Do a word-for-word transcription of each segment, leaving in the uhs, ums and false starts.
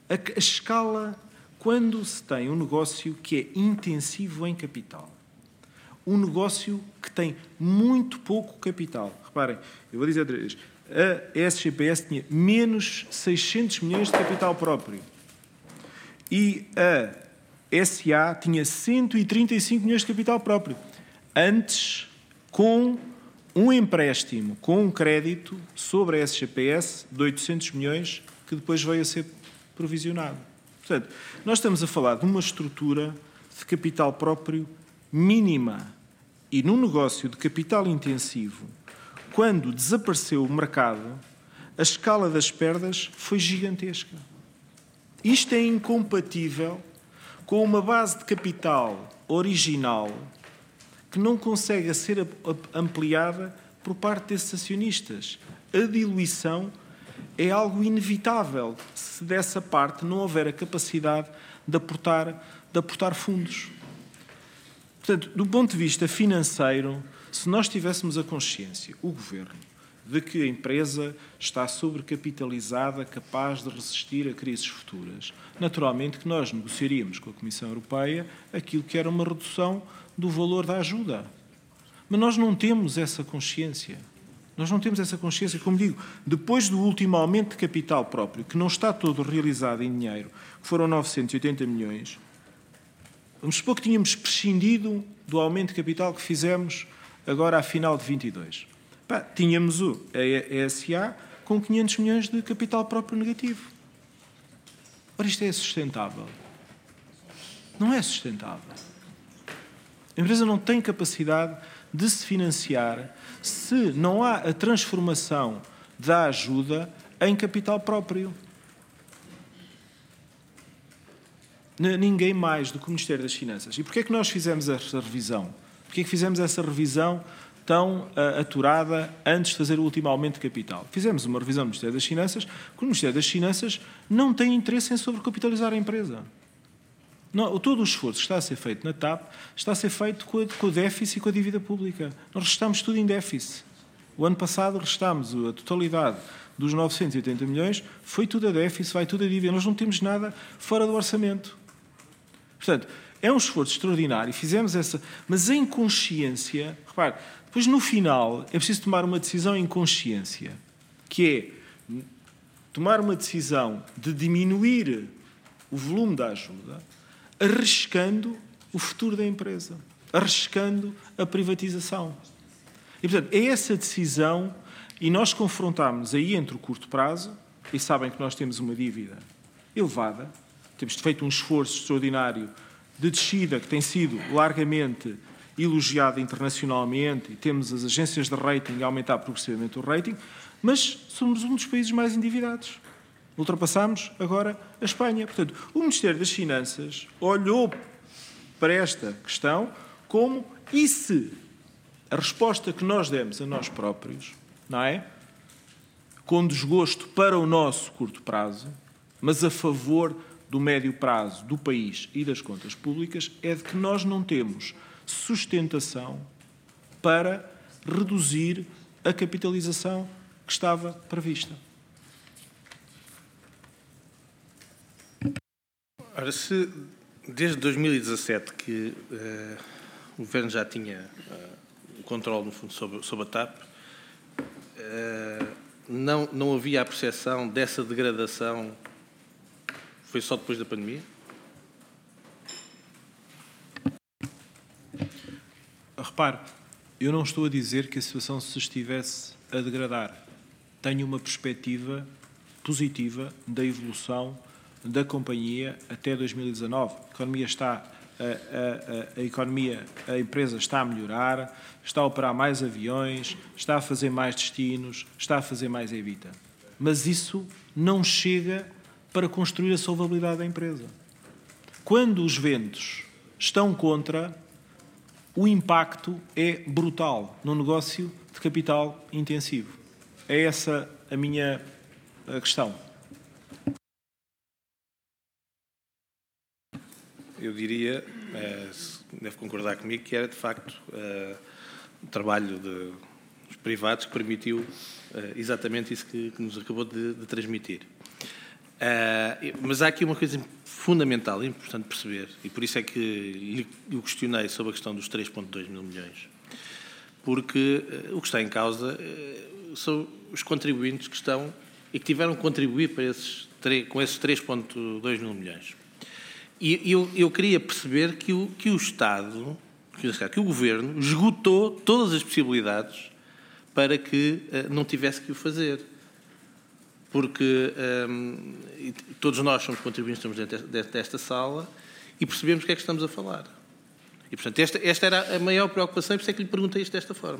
A, a escala, quando se tem um negócio que é intensivo em capital, um negócio que tem muito pouco capital. Reparem, eu vou dizer outra vez, a S G P S tinha menos seiscentos milhões de capital próprio e a S A tinha cento e trinta e cinco milhões de capital próprio. Antes, com um empréstimo, com um crédito sobre a S G P S de oitocentos milhões, que depois veio a ser provisionado. Portanto, nós estamos a falar de uma estrutura de capital próprio mínima. E num negócio de capital intensivo, quando desapareceu o mercado, a escala das perdas foi gigantesca. Isto é incompatível com uma base de capital original que não consegue ser ampliada por parte desses acionistas. A diluição é algo inevitável se dessa parte não houver a capacidade de aportar, de aportar fundos. Portanto, do ponto de vista financeiro, se nós tivéssemos a consciência, o Governo, de que a empresa está sobrecapitalizada, capaz de resistir a crises futuras, naturalmente que nós negociaríamos com a Comissão Europeia aquilo que era uma redução do valor da ajuda. Mas nós não temos essa consciência. Nós não temos essa consciência. Como digo, depois do último aumento de capital próprio, que não está todo realizado em dinheiro, que foram novecentos e oitenta milhões, vamos supor que tínhamos prescindido do aumento de capital que fizemos agora à final de vinte e dois. Pá, tínhamos o, a S A com quinhentos milhões de capital próprio negativo. Ora, isto é sustentável? Não é sustentável. A empresa não tem capacidade de se financiar se não há a transformação da ajuda em capital próprio. Ninguém mais do que o Ministério das Finanças. E porquê é que nós fizemos essa revisão? Porquê é que fizemos essa revisão tão uh, aturada antes de fazer o último aumento de capital? Fizemos uma revisão do Ministério das Finanças, porque o Ministério das Finanças não tem interesse em sobrecapitalizar a empresa. Não, todo o esforço que está a ser feito na TAP está a ser feito com, a, com o déficit e com a dívida pública. Nós restamos tudo em déficit. O ano passado restámos a totalidade dos novecentos e oitenta milhões, foi tudo a déficit, vai tudo a dívida. Nós não temos nada fora do orçamento. Portanto, é um esforço extraordinário, fizemos essa... Mas em consciência, repare, depois no final é preciso tomar uma decisão em consciência, que é tomar uma decisão de diminuir o volume da ajuda, arriscando o futuro da empresa, arriscando a privatização. E, portanto, é essa decisão, e nós confrontámos aí entre o curto prazo, e sabem que nós temos uma dívida elevada, temos feito um esforço extraordinário de descida que tem sido largamente elogiado internacionalmente, e temos as agências de rating a aumentar progressivamente o rating, mas somos um dos países mais endividados. Ultrapassámos agora a Espanha. Portanto, o Ministério das Finanças olhou para esta questão como, e se a resposta que nós demos a nós próprios, não é? Com desgosto para o nosso curto prazo, mas a favor do médio prazo do país e das contas públicas, é de que nós não temos sustentação para reduzir a capitalização que estava prevista. Ora, se desde dois mil e dezassete que uh, o Governo já tinha uh, o controle, no fundo, sobre, sobre a TAP, uh, não, não havia a percepção dessa degradação, foi só depois da pandemia? Repare, eu não estou a dizer que a situação se estivesse a degradar. Tenho uma perspectiva positiva da evolução da companhia até dois mil e dezanove. A economia está, a, a, a, economia, a empresa está a melhorar, está a operar mais aviões, está a fazer mais destinos, está a fazer mais EBITDA. Mas isso não chega para construir a solvabilidade da empresa. Quando os ventos estão contra, o impacto é brutal num negócio de capital intensivo. É essa a minha questão. Eu diria, deve concordar comigo, que era de facto o trabalho de, dos privados que permitiu exatamente isso que, que nos acabou de, de transmitir. Uh, mas há aqui uma coisa fundamental e importante perceber, e por isso é que lhe, lhe questionei sobre a questão dos três vírgula dois mil milhões, porque uh, o que está em causa uh, são os contribuintes que estão e que tiveram que contribuir para esses, com esses três vírgula dois mil milhões. E eu, eu queria perceber que o, que o Estado, que, que o Governo, esgotou todas as possibilidades para que uh, não tivesse que o fazer. Porque um, todos nós somos contribuintes, estamos dentro desta sala e percebemos o que é que estamos a falar. E, portanto, esta, esta era a maior preocupação e por isso é que lhe perguntei isto desta forma.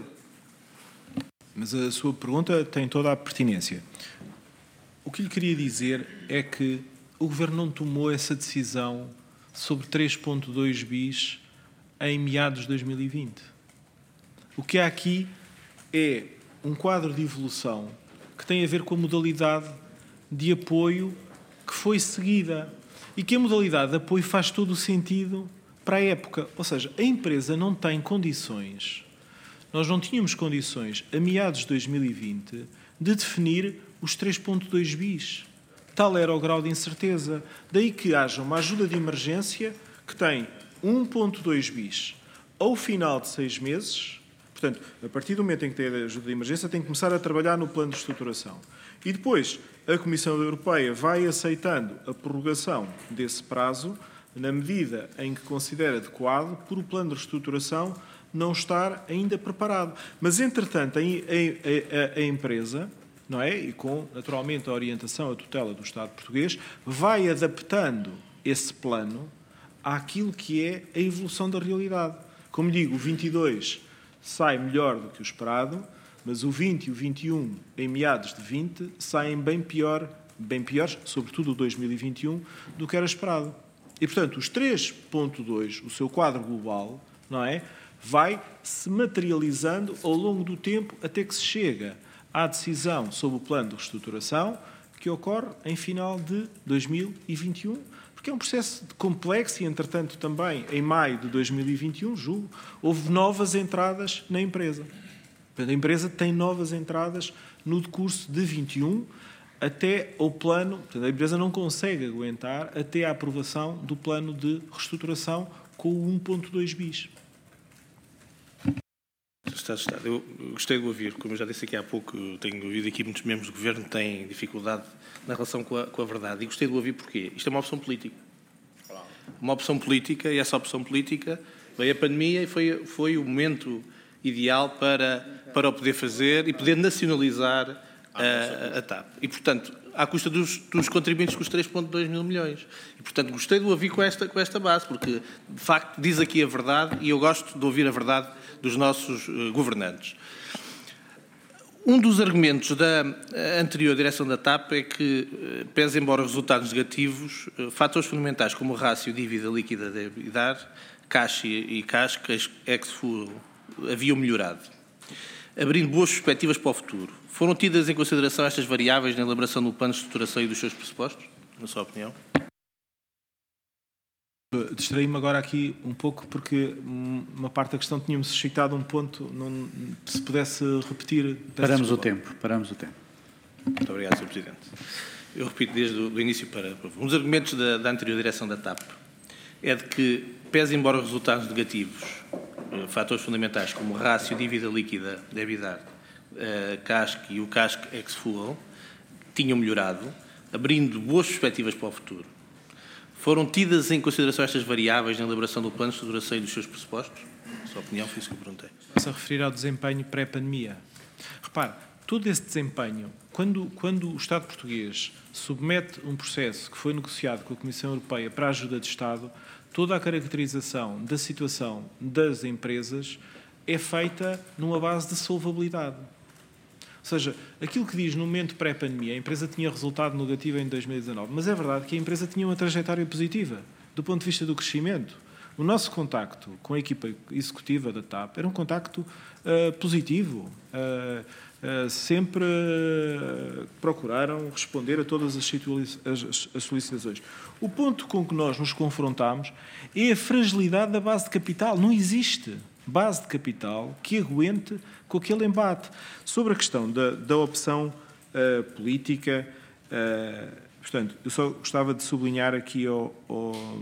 Mas a sua pergunta tem toda a pertinência. O que lhe queria dizer é que o Governo não tomou essa decisão sobre três vírgula dois bis em meados de dois mil e vinte. O que há aqui é um quadro de evolução que tem a ver com a modalidade de apoio que foi seguida e que a modalidade de apoio faz todo o sentido para a época. Ou seja, a empresa não tem condições, nós não tínhamos condições a meados de dois mil e vinte de definir os três vírgula dois bis. Tal era o grau de incerteza. Daí que haja uma ajuda de emergência que tem um vírgula dois bis ao final de seis meses. Portanto, a partir do momento em que tem a ajuda de emergência, tem que começar a trabalhar no plano de reestruturação. E depois, a Comissão Europeia vai aceitando a prorrogação desse prazo, na medida em que considera adequado, por o plano de reestruturação não estar ainda preparado. Mas, entretanto, a, a, a, a empresa, não é? E com, naturalmente, a orientação, a tutela do Estado português, vai adaptando esse plano àquilo que é a evolução da realidade. Como digo, o vinte e dois sai melhor do que o esperado, mas o vinte e o vinte e um, em meados de vinte, saem bem pior, bem piores, sobretudo o dois mil e vinte e um, do que era esperado. E, portanto, os três vírgula dois, o seu quadro global, não é? Vai se materializando ao longo do tempo até que se chega à decisão sobre o plano de reestruturação que ocorre em final de dois mil e vinte e um, porque é um processo complexo e, entretanto, também em maio de dois mil e vinte e um, julgo, houve novas entradas na empresa. A empresa tem novas entradas no decurso de vinte e um até ao plano, portanto, a empresa não consegue aguentar até a aprovação do plano de reestruturação com o um vírgula dois bis. Está, está. Eu gostei de ouvir, como eu já disse aqui há pouco, tenho ouvido aqui muitos membros do Governo que têm dificuldade na relação com a, com a verdade. E gostei de ouvir porquê. Isto é uma opção política. Uma opção política, e essa opção política veio a pandemia e foi, foi o momento ideal para, para o poder fazer e poder nacionalizar a, a TAP. E, portanto, à custa dos, dos contribuintes com os três vírgula dois mil milhões. E, portanto, gostei de ouvir com esta, com esta base, porque, de facto, diz aqui a verdade e eu gosto de ouvir a verdade dos nossos uh, governantes. Um dos argumentos da anterior direção da TAP é que, uh, pese embora resultados negativos, uh, fatores fundamentais como o rácio dívida líquida de EBITDA, caixa e caixa, ex-fuel, haviam melhorado, abrindo boas perspectivas para o futuro. Foram tidas em consideração estas variáveis na elaboração do plano de estruturação e dos seus pressupostos, na sua opinião? Distraí-me agora aqui um pouco porque uma parte da questão tínhamos suscitado um ponto, não, se pudesse repetir... Paramos o tempo, paramos o tempo. Muito obrigado, senhor Presidente. Eu repito desde o início para... Um dos argumentos da, da anterior direção da TAP é de que, pese embora os resultados negativos, fatores fundamentais como o rácio dívida líquida de EBITDA, uh, casc e o casc ex-fuel, tinham melhorado, abrindo boas perspectivas para o futuro. Foram tidas em consideração estas variáveis na elaboração do plano de estruturação e dos seus pressupostos? A sua opinião, foi isso que eu perguntei. Está-se a referir ao desempenho pré-pandemia. Repare, todo esse desempenho, quando, quando o Estado português submete um processo que foi negociado com a Comissão Europeia para a ajuda de Estado, toda a caracterização da situação das empresas é feita numa base de solvabilidade. Ou seja, aquilo que diz no momento pré-pandemia, a empresa tinha resultado negativo em dois mil e dezanove, mas é verdade que a empresa tinha uma trajetória positiva, do ponto de vista do crescimento. O nosso contacto com a equipa executiva da TAP era um contacto uh, positivo. Uh, uh, sempre uh, procuraram responder a todas as, as, as solicitações. O ponto com que nós nos confrontamos é a fragilidade da base de capital. Não existe base de capital que aguente com aquele embate. Sobre a questão da, da opção uh, política, uh, Portanto, eu só gostava de sublinhar aqui ao, ao,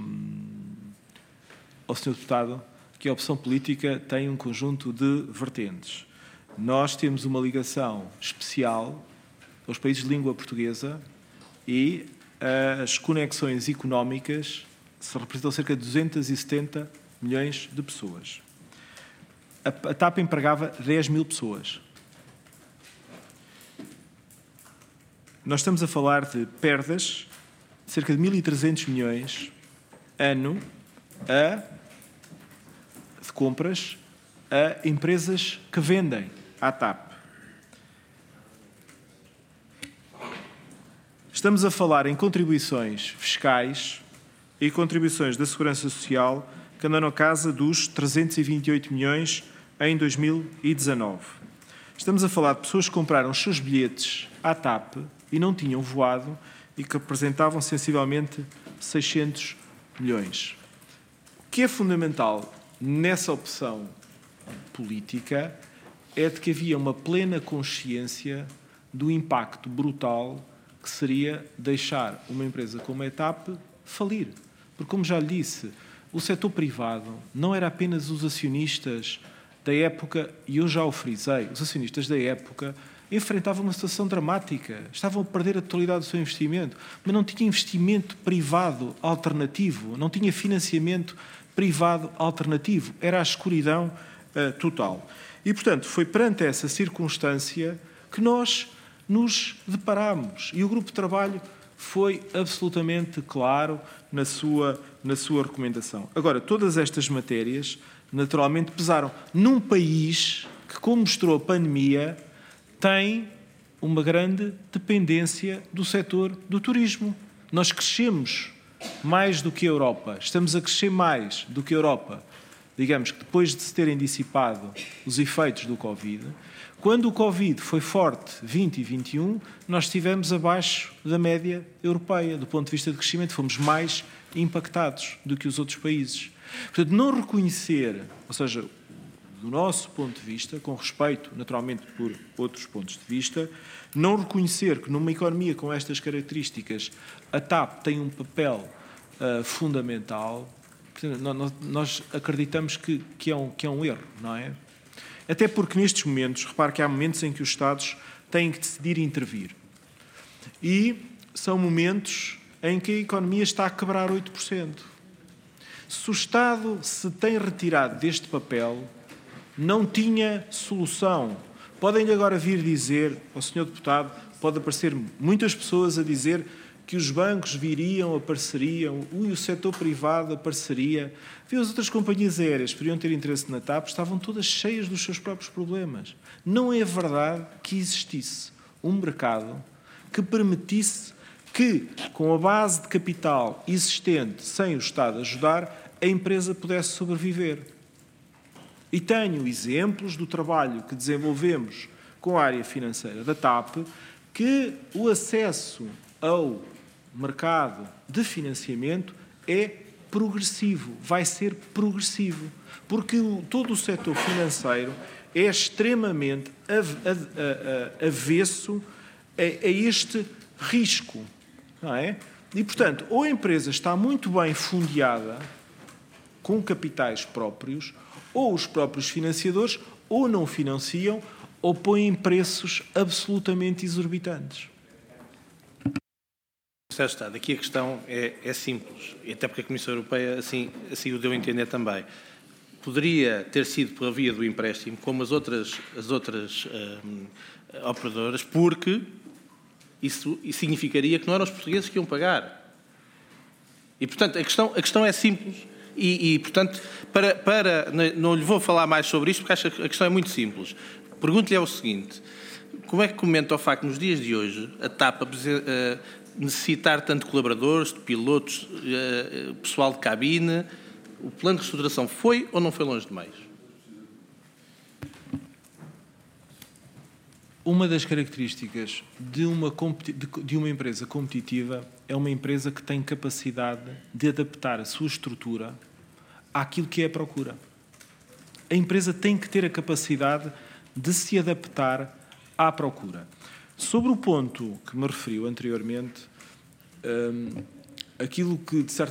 ao senhor Deputado que a opção política tem um conjunto de vertentes. Nós temos uma ligação especial aos países de língua portuguesa e as conexões económicas se representam cerca de duzentos e setenta milhões de pessoas. A, a TAP empregava dez mil pessoas. Nós estamos a falar de perdas de cerca de mil e trezentos milhões ano a, de compras a empresas que vendem à TAP. Estamos a falar em contribuições fiscais e contribuições da Segurança Social que andam na casa dos trezentos e vinte e oito milhões em dois mil e dezanove. Estamos a falar de pessoas que compraram os seus bilhetes à TAP e não tinham voado e que representavam sensivelmente seiscentos milhões. O que é fundamental nessa opção política é de que havia uma plena consciência do impacto brutal que seria deixar uma empresa como a TAP falir. Porque, como já lhe disse, o setor privado não era apenas os acionistas da época, e eu já o frisei, os acionistas da época enfrentavam uma situação dramática, estavam a perder a totalidade do seu investimento, mas não tinha investimento privado alternativo, não tinha financiamento privado alternativo, era a escuridão uh, total. E, portanto, foi perante essa circunstância que nós nos deparámos. E o grupo de trabalho foi absolutamente claro na sua, na sua recomendação. Agora, todas estas matérias, naturalmente, pesaram num país que, como mostrou a pandemia, tem uma grande dependência do setor do turismo. Nós crescemos mais do que a Europa, estamos a crescer mais do que a Europa, digamos que depois de se terem dissipado os efeitos do Covid. Quando o Covid foi forte, vinte e vinte e um, nós estivemos abaixo da média europeia, do ponto de vista de crescimento, fomos mais impactados do que os outros países. Portanto, não reconhecer, ou seja, do nosso ponto de vista, com respeito, naturalmente, por outros pontos de vista, não reconhecer que numa economia com estas características a TAP tem um papel uh, fundamental, nós, nós acreditamos que, que, é um, que é um erro, não é? Até porque nestes momentos, repare que há momentos em que os Estados têm que decidir intervir. E são momentos em que a economia está a quebrar oito por cento. Se o Estado se tem retirado deste papel, não tinha solução. Podem-lhe agora vir dizer, ao senhor Deputado, pode aparecer muitas pessoas a dizer que os bancos viriam, apareceriam, e o setor privado apareceria. Viu, as outras companhias aéreas que poderiam ter interesse na TAP estavam todas cheias dos seus próprios problemas. Não é verdade que existisse um mercado que permitisse que, com a base de capital existente, sem o Estado ajudar, a empresa pudesse sobreviver. E tenho exemplos do trabalho que desenvolvemos com a área financeira da TAP, que o acesso ao mercado de financiamento é progressivo, vai ser progressivo, porque todo o setor financeiro é extremamente avesso a este risco, não é? E, portanto, ou a empresa está muito bem fundeada, com capitais próprios, ou os próprios financiadores ou não financiam ou põem preços absolutamente exorbitantes. Senhor Estado, aqui a questão é, é simples, e até porque a Comissão Europeia assim, assim o deu a entender também. Poderia ter sido pela via do empréstimo, como as outras, as outras hum, operadoras, porque isso, isso significaria que não eram os portugueses que iam pagar. E, portanto, a questão, a questão é simples. E, e portanto, para, para, não lhe vou falar mais sobre isto, porque acho que a questão é muito simples. Pergunto-lhe é o seguinte: como é que comenta o facto, nos dias de hoje, a TAP uh, necessitar tanto de colaboradores, de pilotos, uh, pessoal de cabine? O plano de reestruturação foi ou não foi longe demais? Uma das características de uma, de uma empresa competitiva é uma empresa que tem capacidade de adaptar a sua estrutura àquilo que é a procura. A empresa tem que ter a capacidade de se adaptar à procura. Sobre o ponto que me referiu anteriormente, um, aquilo que, de certa